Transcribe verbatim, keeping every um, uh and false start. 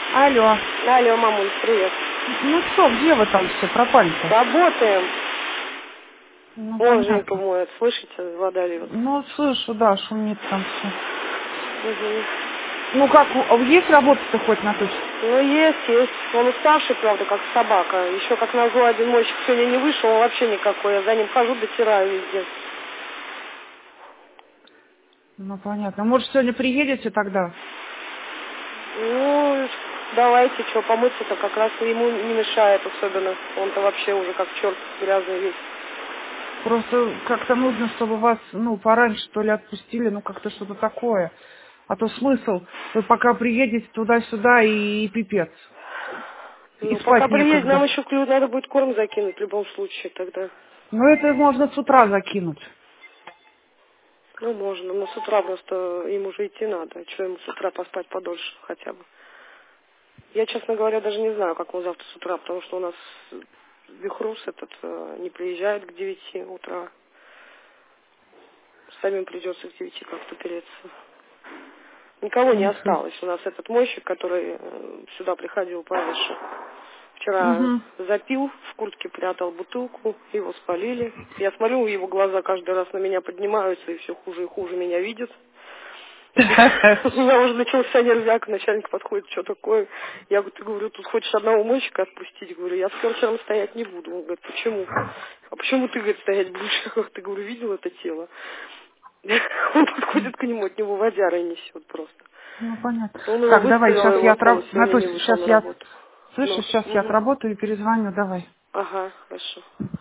Алло. Алло, мамуль, привет. Ну что, где вы там все пропали-то? Работаем. Ну, Вон Женька понятно. моет, слышите, вода льет. Ну, слышу, да, шумит там все. Угу. Ну, как, у- есть работа-то хоть на точке? Ну, есть, есть. Он уставший, правда, как собака. Еще, как назло, один мойщик сегодня не вышел, он вообще никакой. Я за ним хожу, дотираю везде. Ну, понятно. Может, сегодня приедете тогда? Ну, давайте, что, помыться-то как раз ему не мешает особенно. Он-то вообще уже как черт грязный весь. Просто как-то нужно, чтобы вас, ну, пораньше, что ли, отпустили, ну, как-то что-то такое. А то смысл, вы пока приедете туда-сюда и, и пипец. И Ну, пока спать приедет, нам некогда. еще клю надо будет корм закинуть в любом случае тогда. Ну, это можно с утра закинуть. Ну, можно, но с утра просто им уже идти надо. Что ему с утра поспать подольше хотя бы. Я, честно говоря, даже не знаю, как он завтра с утра, потому что у нас Вихрус этот э, не приезжает к девяти утра. Самим придется к девяти как-то переться. Никого не осталось. У нас этот мойщик, который э, сюда приходил, Павиша, вчера Угу. запил, в куртке прятал бутылку, его спалили. Я смотрю, его глаза каждый раз на меня поднимаются, и все хуже и хуже меня видят. У меня уже начался нервяк, начальник подходит, что такое. Я говорю, ты, говорю, тут хочешь одного мойщика отпустить? Говорю, я с фельдшером стоять не буду. Он говорит, почему? А почему ты, говорит, стоять будешь? Я говорю, ты, говорю, видел это тело? Он подходит к нему, от него водярой несет просто. Ну, понятно. Он его Так, давай, выставил, сейчас и я вот он отраб... сегодня Наташ, не вышел сейчас на я... работу. Слышишь, Ну, сейчас я угу. отработаю и перезвоню, давай. Ага, хорошо.